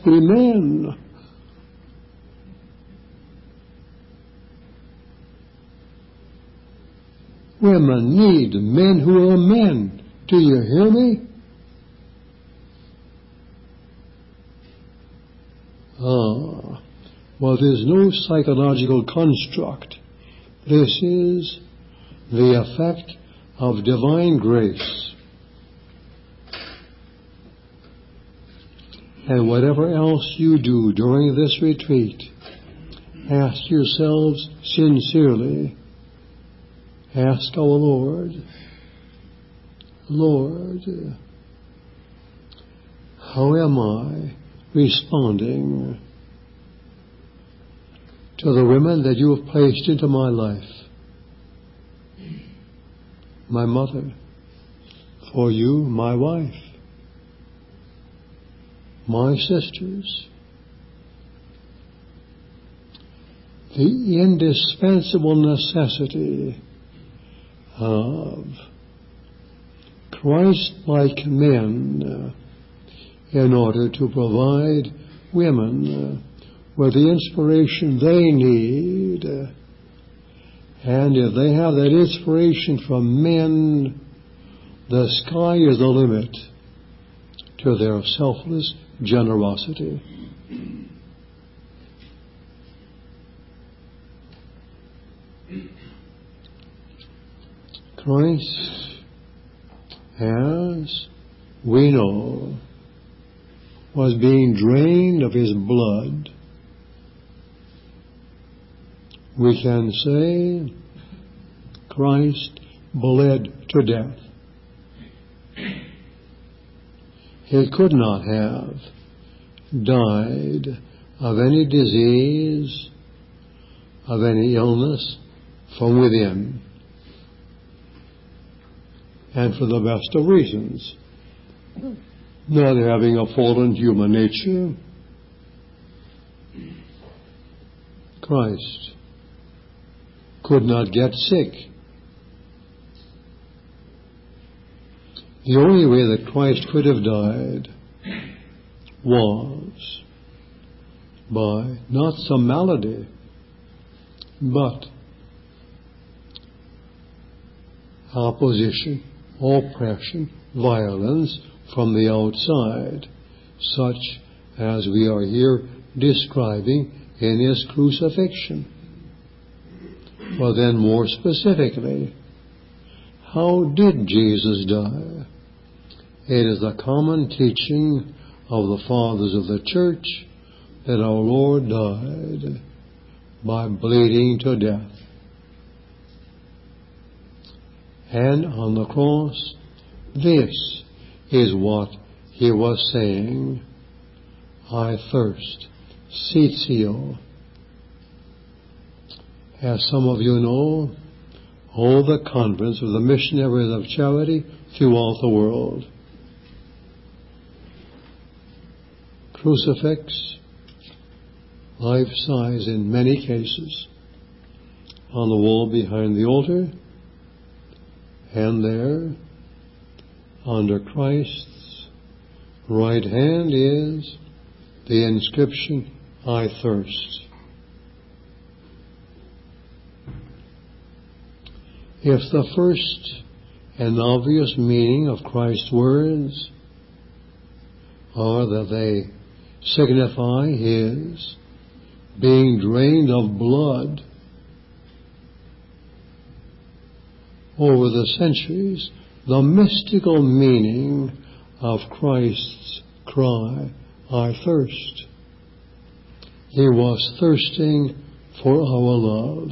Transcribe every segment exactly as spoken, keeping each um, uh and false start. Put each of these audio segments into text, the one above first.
be men. Women need men who are men. Do you hear me? Ah, well, there's no psychological construct. This is the effect of divine grace. And whatever else you do during this retreat, ask yourselves sincerely, ask our Lord, Lord, how am I responding to the women that you have placed into my life? My mother, for you, my wife, my sisters, the indispensable necessity of Christ-like men uh, in order to provide women uh, with the inspiration they need. Uh, and if they have that inspiration from men, the sky is the limit to their selfless generosity. Christ, as we know, was being drained of his blood. We can say Christ bled to death. He could not have died of any disease, of any illness from within, and for the best of reasons. Not having a fallen human nature, Christ could not get sick. The only way that Christ could have died was by not some malady, but opposition, oppression, violence from the outside, such as we are here describing in his crucifixion. Well, then, more specifically, how did Jesus die? It is the common teaching of the fathers of the church that our Lord died by bleeding to death. And on the cross, this is what he was saying: I thirst, sitio. As some of you know, all the convents of the missionaries of charity throughout the world, crucifix, life-size in many cases, on the wall behind the altar, and there, under Christ's right hand, is the inscription, I thirst. If the first and obvious meaning of Christ's words are that they signify his being drained of blood over the centuries, the mystical meaning of Christ's cry, I thirst. He was thirsting for our love.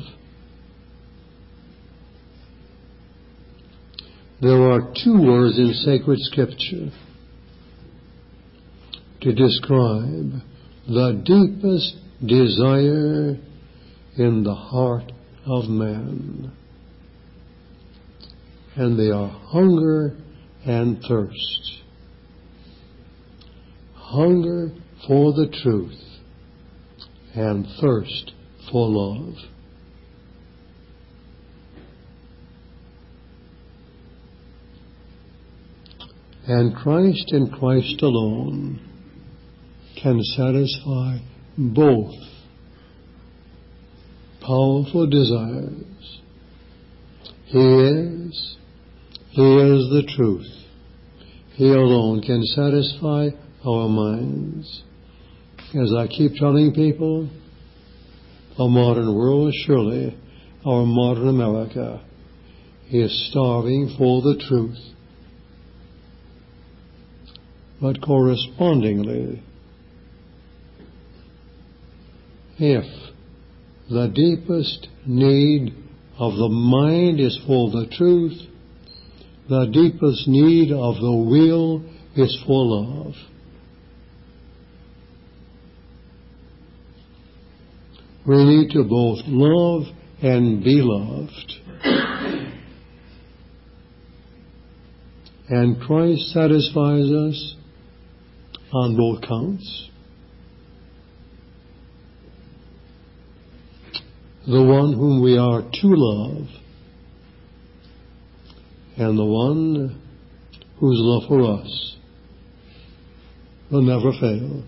There are two words in sacred scripture to describe the deepest desire in the heart of man. And they are hunger and thirst. Hunger for the truth and thirst for love. And Christ and Christ alone can satisfy both powerful desires. He is, He is the truth. He alone can satisfy our minds. As I keep telling people, our modern world, surely our modern America, is starving for the truth. But correspondingly, if the deepest need of the mind is for the truth, the deepest need of the will is for love. We need to both love and be loved. And Christ satisfies us on both counts. The one whom we are to love, and the one whose love for us will never fail.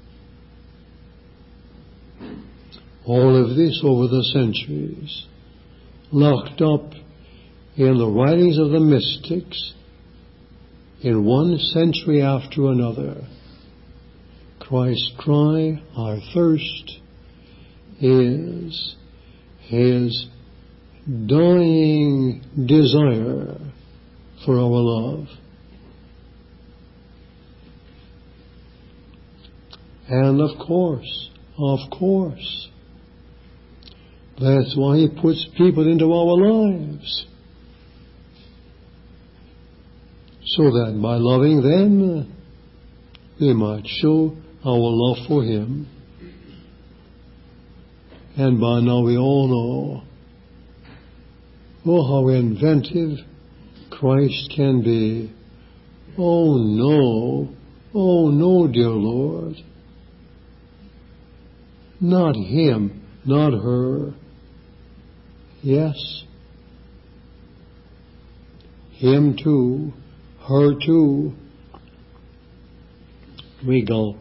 All of this over the centuries, locked up in the writings of the mystics, in one century after another. Christ's cry, our thirst, is His dying desire for our love. And of course, of course, that's why He puts people into our lives. So that by loving them, we might show our love for Him. And by now we all know, oh, how inventive Christ can be. Oh, no. Oh, no, dear Lord. Not him, not her. Yes. Him too, her too. We gulp.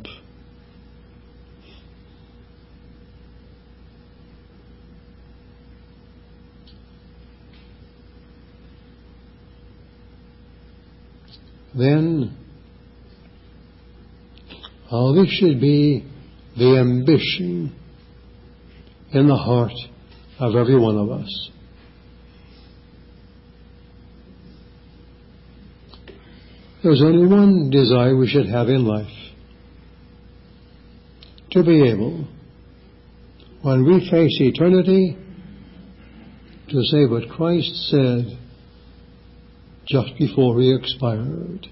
Then, how this should be the ambition in the heart of every one of us. There's only one desire we should have in life. To be able, when we face eternity, to say what Christ said just before He expired.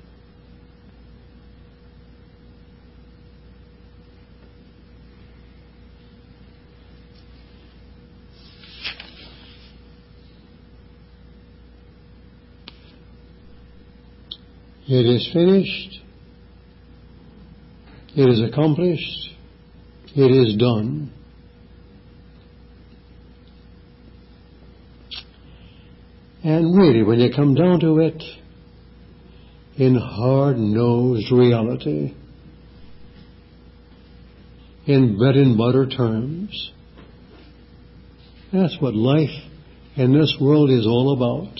It is finished. It is accomplished. It is done. And really, when you come down to it, in hard-nosed reality, in bread and butter terms, that's what life in this world is all about.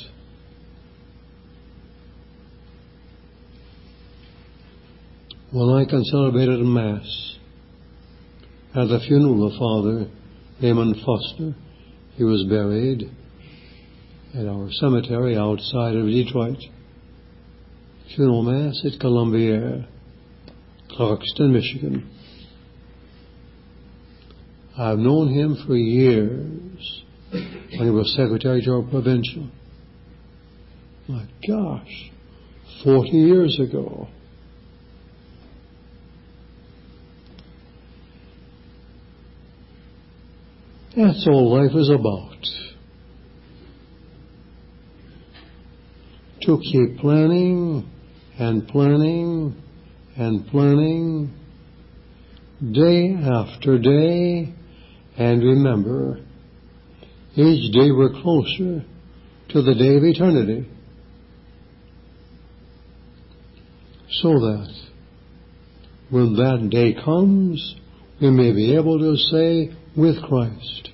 When I can celebrate at a Mass, at the funeral of Father Raymond Foster, he was buried at our cemetery outside of Detroit. Funeral Mass at Columbier, Clarkston, Michigan. I've known him for years when he was Secretary to our Provincial. My gosh, forty years ago. That's all life is about. To keep planning and planning and planning day after day, and remember, each day we're closer to the day of eternity. So that when that day comes, we may be able to say with Christ,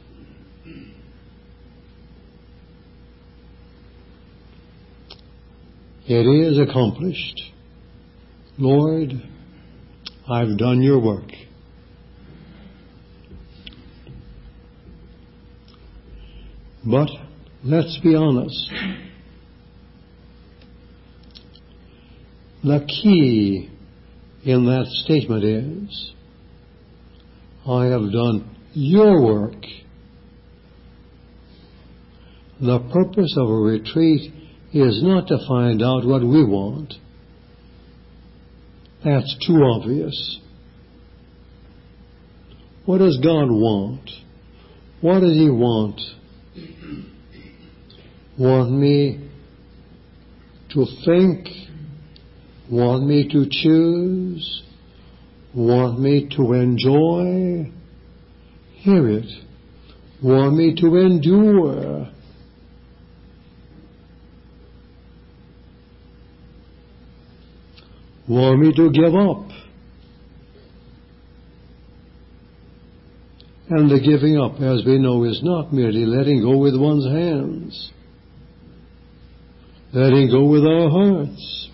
"It is accomplished. Lord, I've done your work." But let's be honest. The key in that statement is, "I have done your work." The purpose of a retreat is not to find out what we want. That's too obvious. What does God want? What does He want? Want me to think? Want me to choose? Want me to enjoy? Hear it. Want me to endure? Want me to give up? And the giving up, as we know, is not merely letting go with one's hands, letting go with our hearts.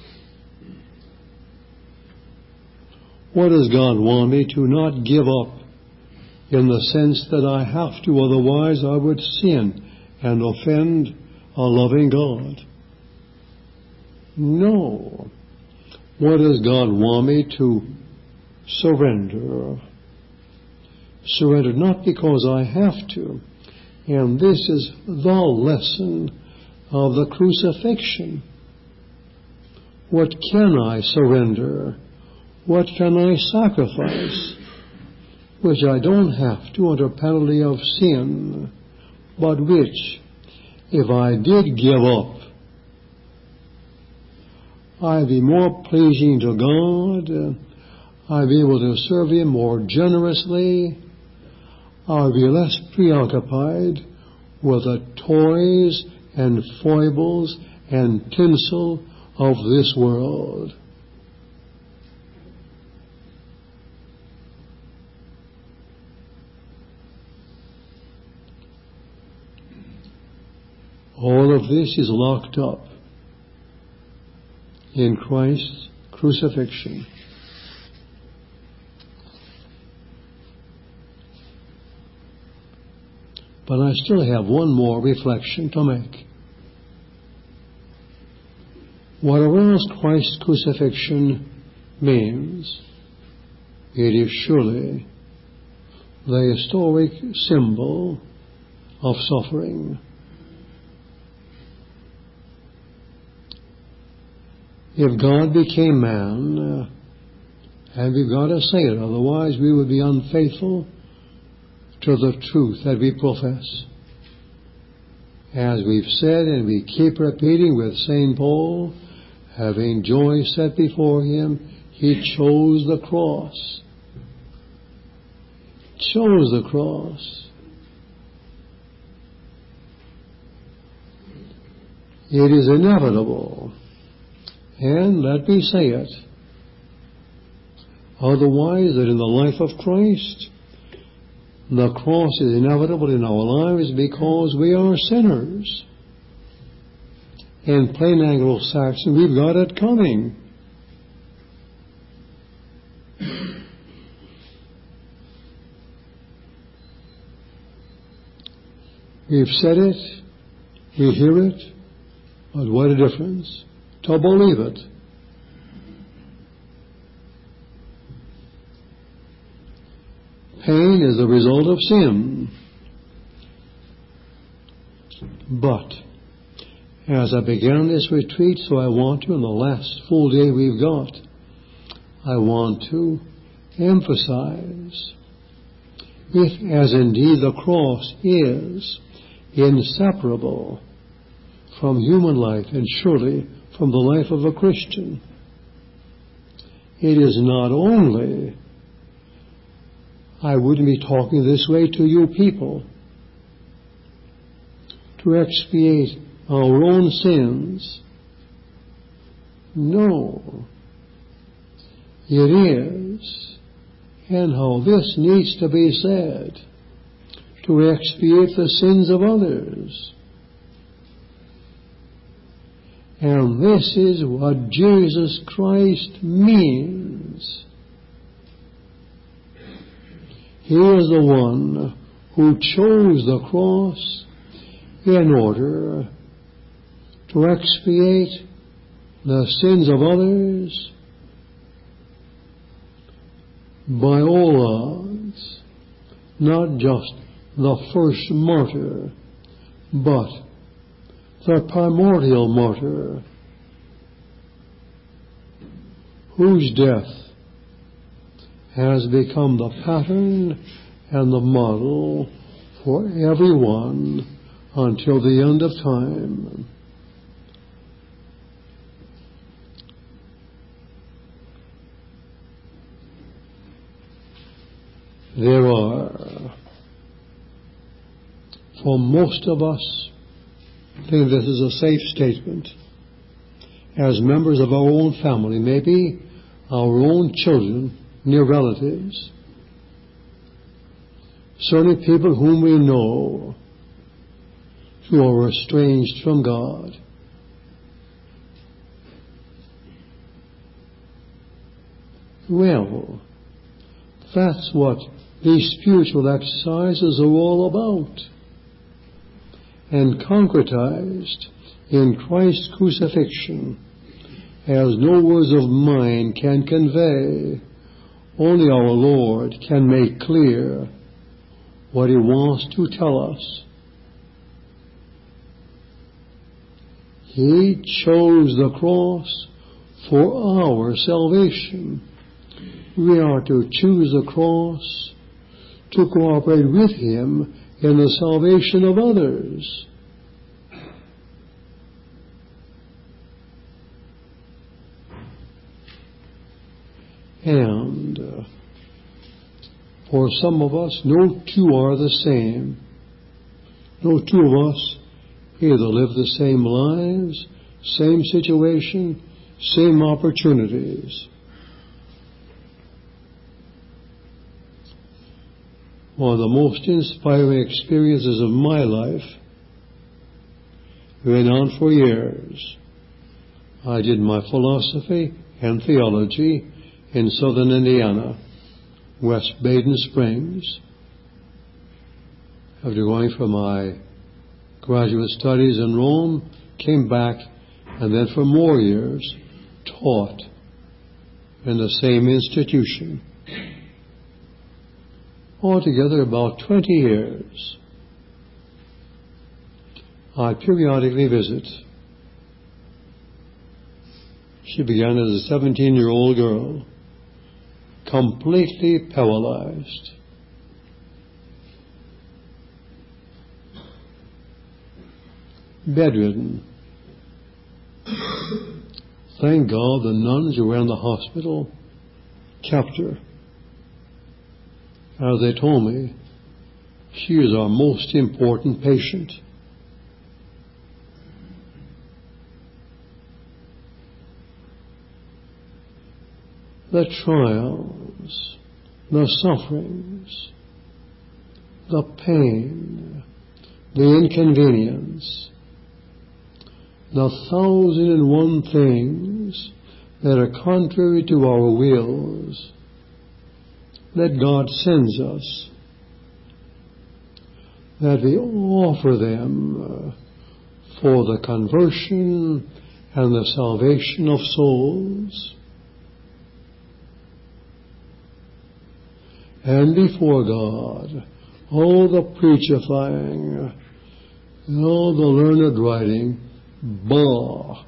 What does God want me to not give up in the sense that I have to, otherwise I would sin and offend a loving God? No. What does God want me to surrender? Surrender not because I have to. And this is the lesson of the crucifixion. What can I surrender? What can I sacrifice? Which I don't have to under penalty of sin, but which, if I did give up, I'd be more pleasing to God. I'd be able to serve Him more generously. I'd be less preoccupied with the toys and foibles and tinsel of this world. All of this is locked up in Christ's crucifixion. But I still have one more reflection to make. Whatever else Christ's crucifixion means, it is surely the historic symbol of suffering. If God became man, uh, and we've got to say it, otherwise we would be unfaithful to the truth that we profess. As we've said and we keep repeating with Saint Paul, having joy set before Him, He chose the cross. Chose the cross. It is inevitable. And let me say it. Otherwise, that in the life of Christ, the cross is inevitable in our lives because we are sinners. In plain Anglo-Saxon, we've got it coming. We've said it, we hear it, but what a difference to believe it. Pain is the result of sin. But, as I began this retreat, so I want to, in the last full day we've got, I want to emphasize, if as indeed the cross is inseparable from human life and surely from the life of a Christian, it is not only, I wouldn't be talking this way to you people, to expiate our own sins. No. It is and how this needs to be said to expiate the sins of others. And this is what Jesus Christ means. He is the one who chose the cross in order to expiate the sins of others by all odds, not just the first martyr, but the primordial martyr, whose death has become the pattern and the model for everyone until the end of time. There are, for most of us, I think this is a safe statement, as members of our own family, maybe our own children, near relatives, certainly people whom we know who are estranged from God. Well, that's what these spiritual exercises are all about. And concretized in Christ's crucifixion, as no words of mine can convey, only our Lord can make clear what He wants to tell us. He chose the cross for our salvation. We are to choose the cross to cooperate with Him in the salvation of others. And uh, for some of us, no two are the same. No two of us either live the same lives, same situation, same opportunities. One of the most inspiring experiences of my life went on for years. I did my philosophy and theology in southern Indiana, West Baden Springs. After going for my graduate studies in Rome, came back, and then for more years taught in the same institution. Altogether about twenty years. I periodically visit. She began as a seventeen-year-old girl, completely paralyzed. Bedridden. Thank God the nuns who were in the hospital kept her. As they told me, she is our most important patient. The trials, the sufferings, the pain, the inconvenience, the thousand and one things that are contrary to our wills, that God sends us, that we offer them uh, for the conversion and the salvation of souls. And before God, all the preachifying, all the learned writing, bah.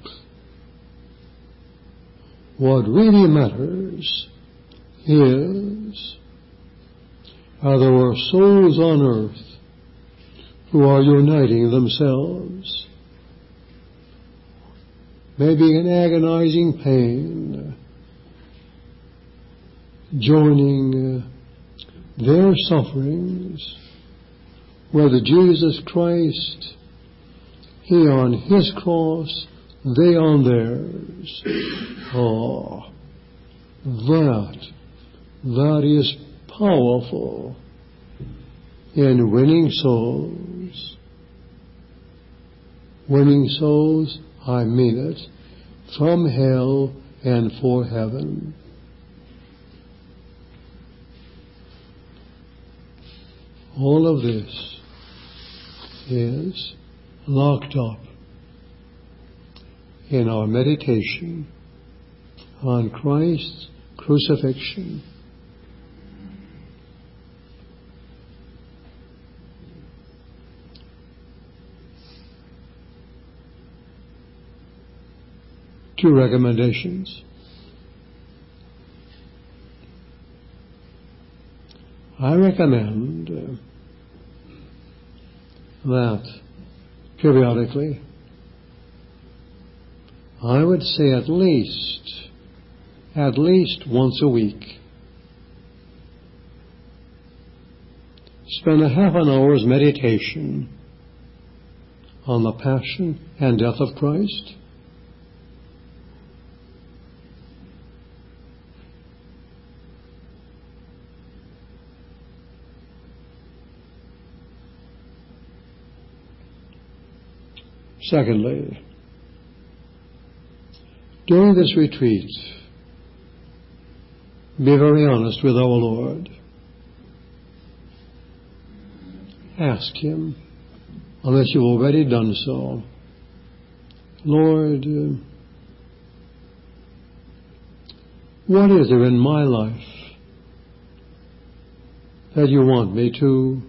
What really matters is are there are souls on earth who are uniting themselves, maybe in agonizing pain, joining uh, their sufferings, whether Jesus Christ, He on His cross, they on theirs. Oh, that, that is powerful in winning souls. Winning souls, I mean it, from hell and for heaven. All of this is locked up in our meditation on Christ's crucifixion. Two recommendations. I recommend uh, that periodically, I would say at least, at least once a week, spend a half an hour's meditation on the passion and death of Christ. Secondly, during this retreat, be very honest with our Lord. Ask Him, unless you've already done so, Lord, uh, what is there in my life that you want me to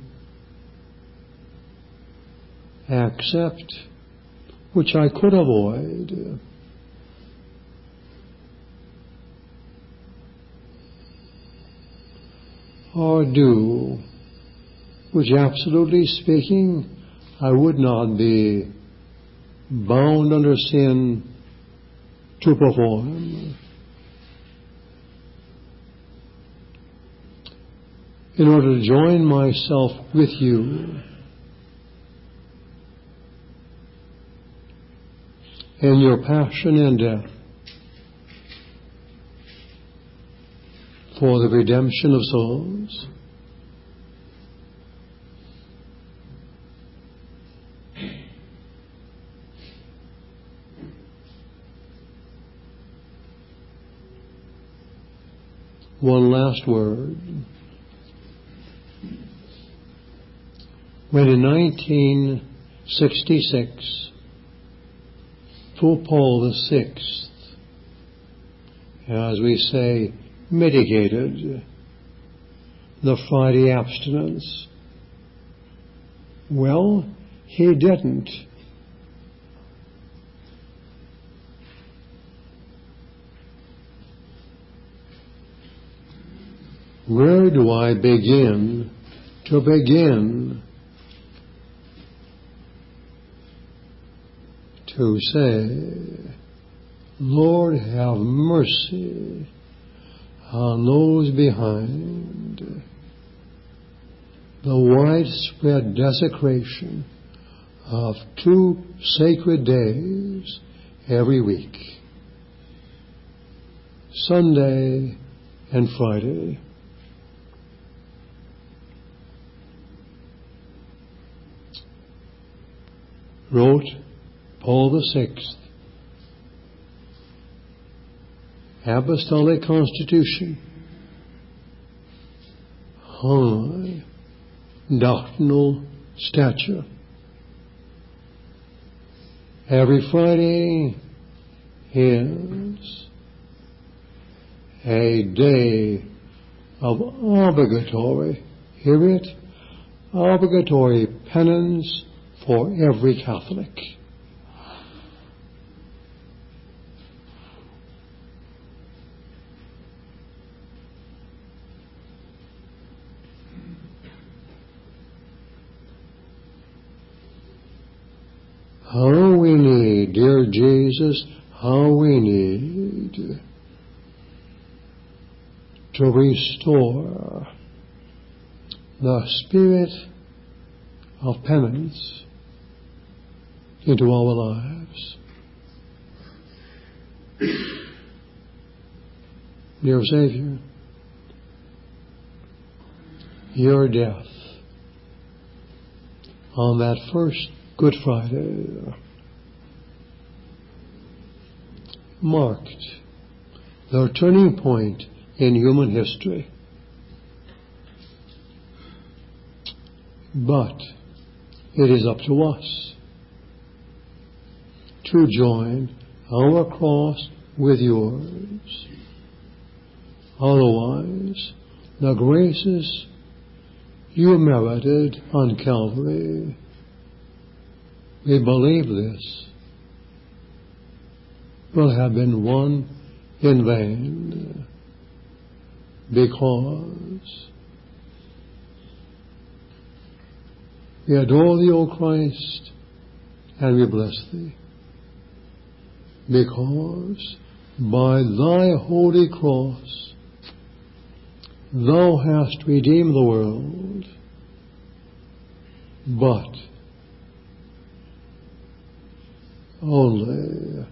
accept, which I could avoid? Or do, which absolutely speaking, I would not be bound under sin to perform. In order to join myself with you in your passion and death for the redemption of souls. One last word. When in nineteen sixty-six, Pope Paul the Sixth, as we say, mitigated the Friday abstinence. Well, he didn't. Where do I begin to begin to say, Lord, have mercy on those behind the widespread desecration of two sacred days every week, Sunday and Friday. Wrote Paul the Sixth, Apostolic Constitution, high doctrinal stature. Every Friday is a day of obligatory, hear it, obligatory penance for every Catholic. How we need, dear Jesus, how we need to restore the spirit of penance into our lives. Dear Savior, your death on that first Good Friday marked the turning point in human history. But it is up to us to join our cross with yours. Otherwise, the graces you merited on Calvary, we believe this, will have been won in vain, because we adore thee, O Christ, and we bless thee, because by thy holy cross thou hast redeemed the world, but only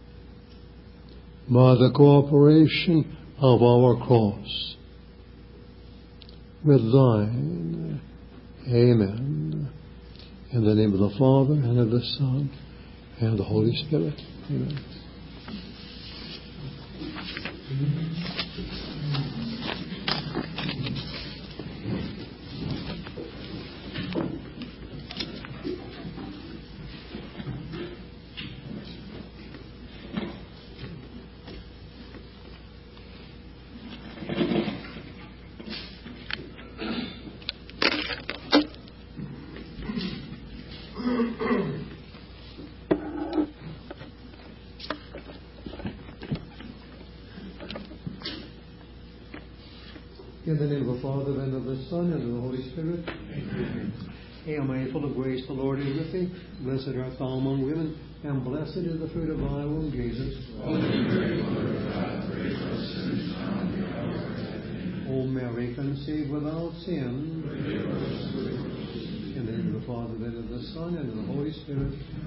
by the cooperation of our cross with thine. Amen. In the name of the Father, and of the Son, and of the Holy Spirit. Amen. In the name of the Father, and of the Son, and of the Holy Spirit. Amen. Hail Mary, full of grace, the Lord is with thee. Blessed art thou among women, and blessed is the fruit of thy womb, Jesus. Holy Mary, Mother of God, pray for us sinners now and at the hour of our death. O Mary, conceived without sin. In the name of the Father, and of the Son, and of the Holy Spirit.